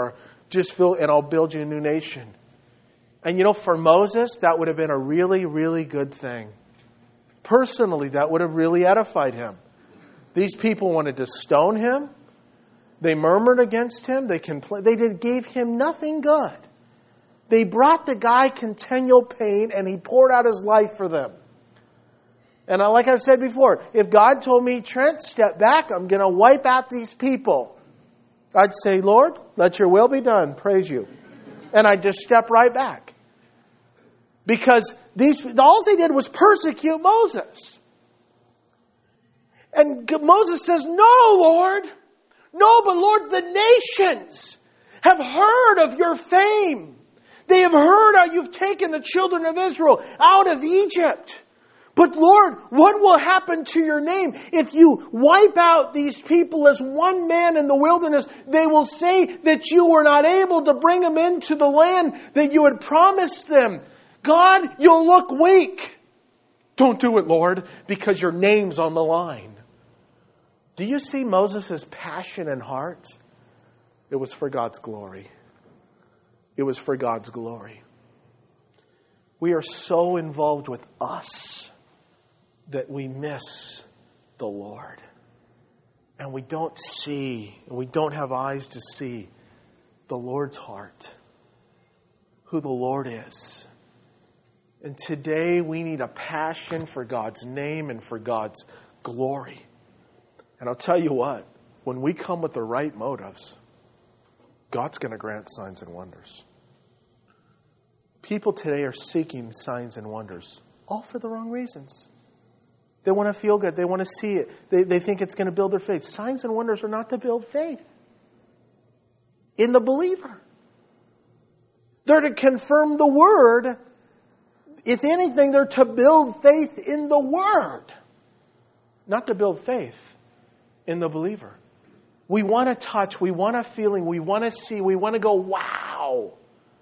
and I'll build you a new nation. And you know, for Moses, that would have been a really, really good thing. Personally, that would have really edified him. These people wanted to stone him. They murmured against him. They gave him nothing good. They brought the guy continual pain, and he poured out his life for them. And like I've said before, if God told me, Trent, step back, I'm going to wipe out these people, I'd say, Lord, let your will be done. Praise you. And I'd just step right back. Because all they did was persecute Moses. And Moses says, no, Lord. No, but Lord, the nations have heard of your fame. They have heard how you've taken the children of Israel out of Egypt. But Lord, what will happen to your name if you wipe out these people as one man in the wilderness? They will say that you were not able to bring them into the land that you had promised them. God, you'll look weak. Don't do it, Lord, because your name's on the line. Do you see Moses' passion and heart? It was for God's glory. It was for God's glory. We are so involved with us that we miss the Lord. And we don't see, and we don't have eyes to see the Lord's heart, who the Lord is. And today we need a passion for God's name and for God's glory. And I'll tell you what, when we come with the right motives, God's going to grant signs and wonders. People today are seeking signs and wonders, all for the wrong reasons. They want to feel good. They want to see it. They think it's going to build their faith. Signs and wonders are not to build faith in the believer. They're to confirm the Word. If anything, they're to build faith in the Word, not to build faith in the believer. We want to touch. We want a feeling. We want to see. We want to go, wow.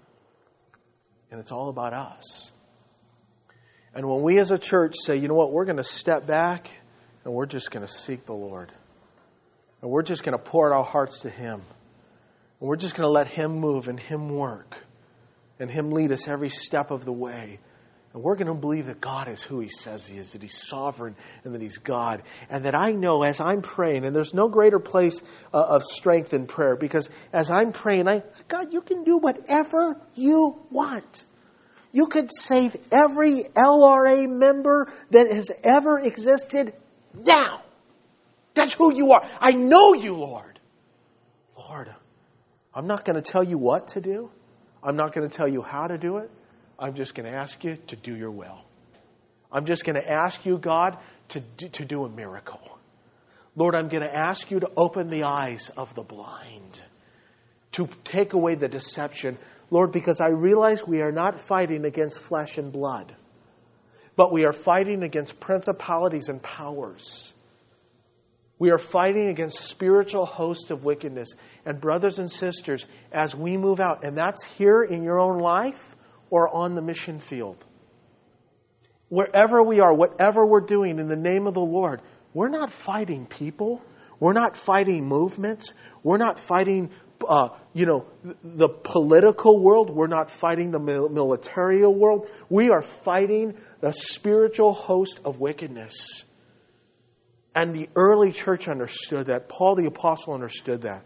And it's all about us. And when we as a church say, you know what, we're going to step back and we're just going to seek the Lord. And we're just going to pour our hearts to Him. And we're just going to let Him move and Him work. And Him lead us every step of the way. And we're going to believe that God is who He says He is, that He's sovereign and that He's God. And that I know as I'm praying, and there's no greater place of strength in prayer, because as I'm praying, God, you can do whatever you want. You could save every LRA member that has ever existed now. That's who you are. I know you, Lord. Lord, I'm not going to tell you what to do. I'm not going to tell you how to do it. I'm just going to ask you to do your will. I'm just going to ask you, God, to do a miracle. Lord, I'm going to ask you to open the eyes of the blind, to take away the deception. Lord, because I realize we are not fighting against flesh and blood, but we are fighting against principalities and powers. We are fighting against spiritual hosts of wickedness. And brothers and sisters, as we move out, and that's here in your own life or on the mission field, wherever we are, whatever we're doing in the name of the Lord, we're not fighting people. We're not fighting movements. We're not fighting the political world. We're not fighting the military world. We are fighting the spiritual host of wickedness. And the early church understood that. Paul the Apostle understood that.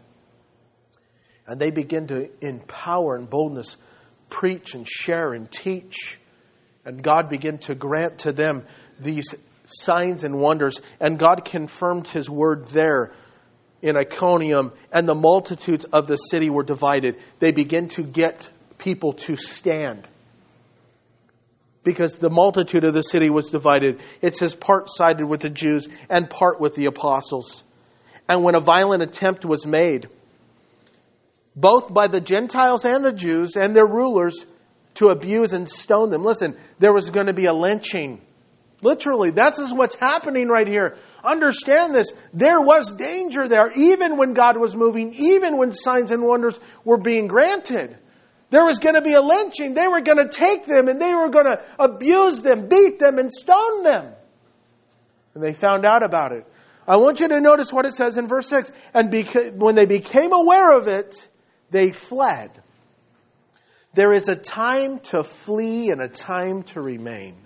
And they begin to, in power and boldness, preach and share and teach. And God began to grant to them these signs and wonders. And God confirmed His word there in Iconium, and the multitudes of the city were divided. They begin to get people to stand, because the multitude of the city was divided. It says part sided with the Jews and part with the apostles. And when a violent attempt was made, both by the Gentiles and the Jews and their rulers, to abuse and stone them. Listen, there was going to be a lynching. Literally, that's what's happening right here. Understand this. There was danger there, even when God was moving, even when signs and wonders were being granted. There was going to be a lynching. They were going to take them and they were going to abuse them, beat them, and stone them. And they found out about it. I want you to notice what it says in verse 6. And when they became aware of it, they fled. There is a time to flee and a time to remain.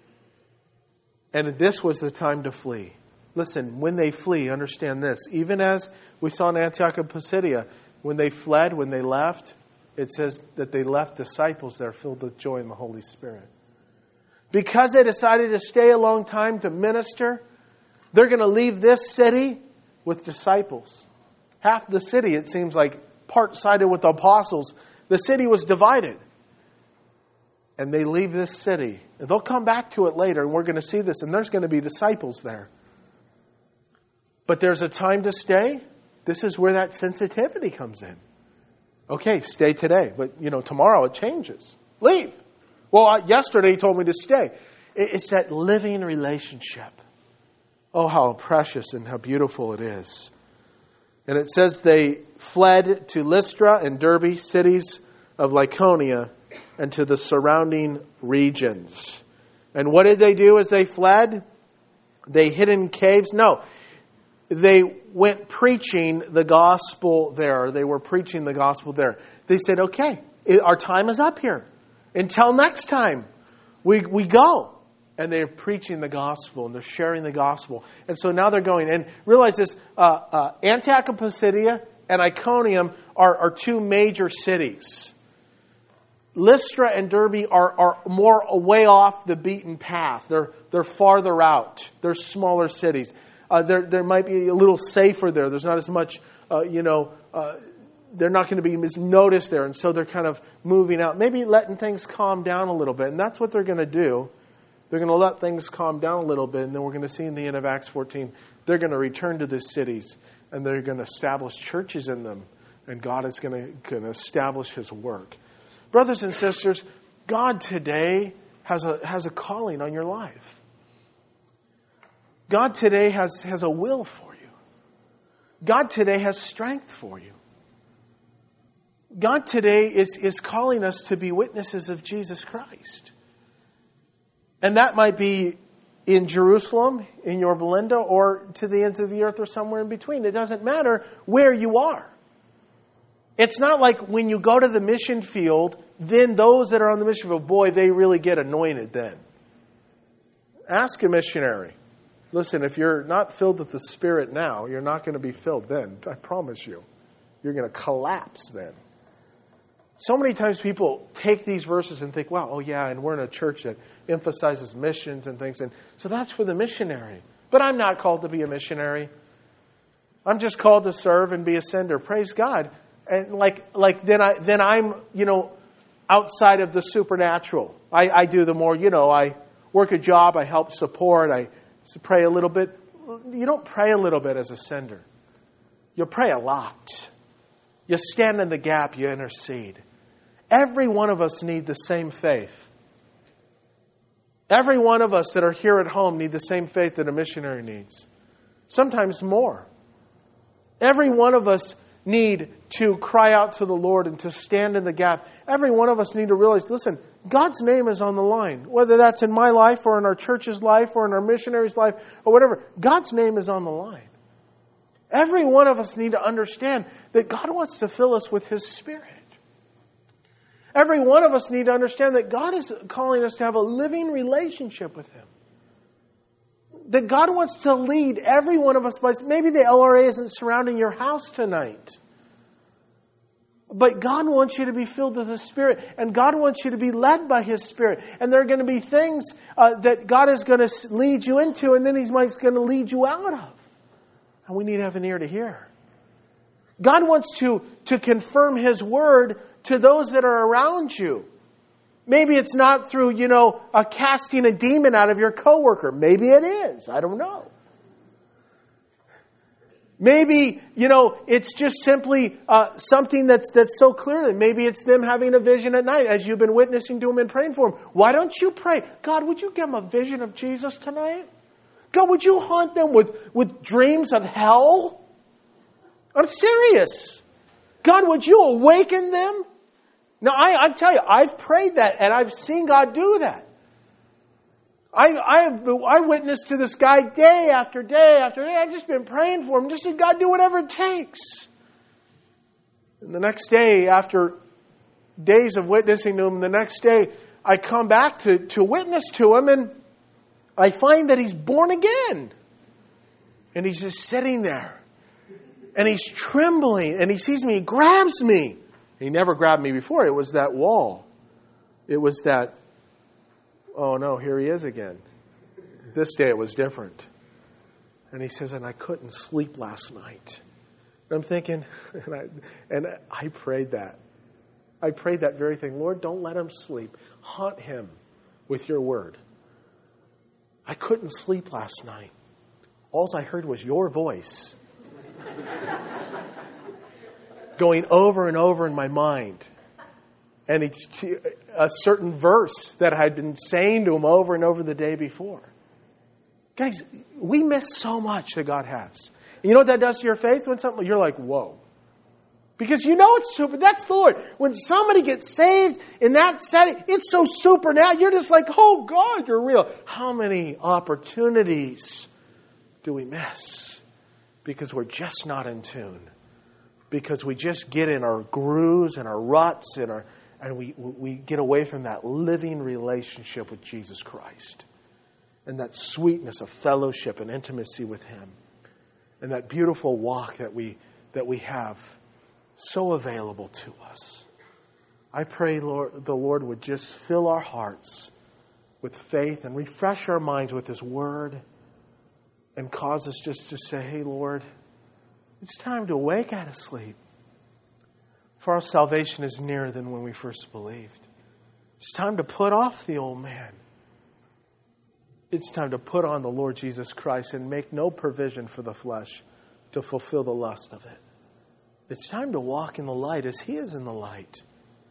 And this was the time to flee. Listen, when they flee, understand this. Even as we saw in Antioch of Pisidia, when they fled, when they left, it says that they left disciples there filled with joy in the Holy Spirit. Because they decided to stay a long time to minister, they're going to leave this city with disciples. Half the city, it seems like, part-sided with the apostles. The city was divided. And they leave this city. And they'll come back to it later, and we're going to see this, and there's going to be disciples there. But there's a time to stay. This is where that sensitivity comes in. Okay, stay today, but tomorrow it changes. Leave. Well, yesterday he told me to stay. It's that living relationship. Oh, how precious and how beautiful it is. And it says they fled to Lystra and Derbe, cities of Lycaonia, and to the surrounding regions. And what did they do as they fled? They hid in caves? No. They went preaching the gospel there. They were preaching the gospel there. They said, okay, our time is up here. Until next time, we go. And they're preaching the gospel and they're sharing the gospel. And so now they're going. And realize this, Antioch of Pisidia and Iconium are two major cities. Lystra and Derbe are more way off the beaten path. They're farther out. They're smaller cities. There might be a little safer there. There's not as much, they're not going to be noticed there. And so they're kind of moving out. Maybe letting things calm down a little bit. And that's what they're going to do. They're going to let things calm down a little bit. And then we're going to see in the end of Acts 14, they're going to return to these cities. And they're going to establish churches in them. And God is going to establish His work. Brothers and sisters, God today has a calling on your life. God today has a will for you. God today has strength for you. God today is calling us to be witnesses of Jesus Christ. And that might be in Jerusalem, in Yorba Linda, or to the ends of the earth or somewhere in between. It doesn't matter where you are. It's not like when you go to the mission field, then those that are on the mission field, boy, they really get anointed then. Ask a missionary. Listen, if you're not filled with the Spirit now, you're not going to be filled then. I promise you. You're going to collapse then. So many times people take these verses and think, wow, oh yeah, and we're in a church that emphasizes missions and things. And so that's for the missionary. But I'm not called to be a missionary. I'm just called to serve and be a sender. Praise God. And then I'm, outside of the supernatural. I do the more, I work a job, I help support, I pray a little bit. You don't pray a little bit as a sender. You pray a lot. You stand in the gap, you intercede. Every one of us need the same faith. Every one of us that are here at home need the same faith that a missionary needs. Sometimes more. Every one of us need to cry out to the Lord and to stand in the gap. Every one of us need to realize, listen, God's name is on the line. Whether that's in my life or in our church's life or in our missionary's life or whatever, God's name is on the line. Every one of us need to understand that God wants to fill us with His Spirit. Every one of us need to understand that God is calling us to have a living relationship with Him. That God wants to lead every one of us by... Maybe the LRA isn't surrounding your house tonight. But God wants you to be filled with His Spirit. And God wants you to be led by His Spirit. And there are going to be things that God is going to lead you into, and then He's going to lead you out of. And we need to have an ear to hear. God wants to confirm His Word to those that are around you. Maybe it's not through, casting a demon out of your coworker. Maybe it is. I don't know. Maybe, it's just simply something that's so clear to them. Maybe it's them having a vision at night as you've been witnessing to them and praying for them. Why don't you pray? God, would you give them a vision of Jesus tonight? God, would you haunt them with dreams of hell? I'm serious. God, would you awaken them? Now, I tell you, I've prayed that and I've seen God do that. I witnessed to this guy day after day after day. I've just been praying for him. Just said, God, do whatever it takes. And the next day, after days of witnessing to him, the next day I come back to witness to him, and I find that he's born again. And he's just sitting there. And he's trembling. And he sees me. He grabs me. He never grabbed me before. It was that wall. It was that, oh no, here he is again. This day it was different. And he says, and I couldn't sleep last night. And I'm thinking, and I prayed that. I prayed that very thing. Lord, don't let him sleep. Haunt him with your word. I couldn't sleep last night. All I heard was your voice going over and over in my mind. And a certain verse that I had been saying to him over and over the day before. Guys, we miss so much that God has. And you know what that does to your faith? When something, you're like, whoa. Because you know it's super. That's the Lord. When somebody gets saved in that setting, it's so super now. You're just like, oh God, you're real. How many opportunities do we miss? Because we're just not in tune. Because we just get in our grooves and our ruts and we get away from that living relationship with Jesus Christ. And that sweetness of fellowship and intimacy with Him. And that beautiful walk that we have so available to us. I pray, Lord, the Lord would just fill our hearts with faith and refresh our minds with His Word and cause us just to say, hey, Lord, it's time to awake out of sleep. For our salvation is nearer than when we first believed. It's time to put off the old man. It's time to put on the Lord Jesus Christ and make no provision for the flesh to fulfill the lust of it. It's time to walk in the light as He is in the light.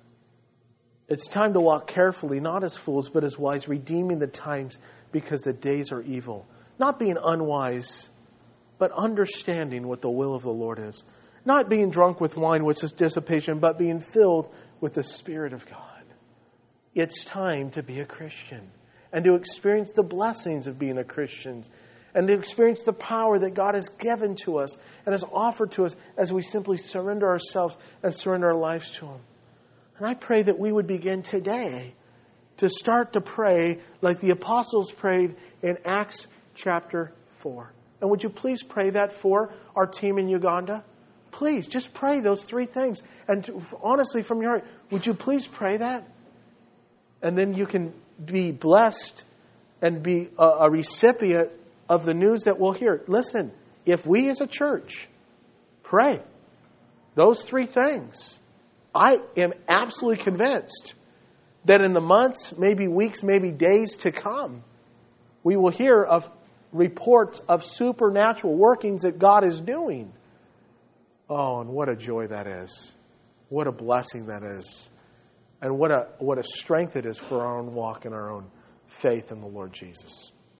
It's time to walk carefully, not as fools, but as wise, redeeming the times because the days are evil. Not being unwise, but understanding what the will of the Lord is. Not being drunk with wine, which is dissipation, but being filled with the Spirit of God. It's time to be a Christian and to experience the blessings of being a Christian. And to experience the power that God has given to us and has offered to us as we simply surrender ourselves and surrender our lives to Him. And I pray that we would begin today to start to pray like the apostles prayed in Acts chapter 4. And would you please pray that for our team in Uganda? Please, just pray those three things. And honestly, from your heart, would you please pray that? And then you can be blessed and be a recipient of the news that we'll hear. Listen, if we as a church pray those three things, I am absolutely convinced that in the months, maybe weeks, maybe days to come, we will hear of reports of supernatural workings that God is doing. Oh, and what a joy that is. What a blessing that is. And what a strength it is for our own walk and our own faith in the Lord Jesus.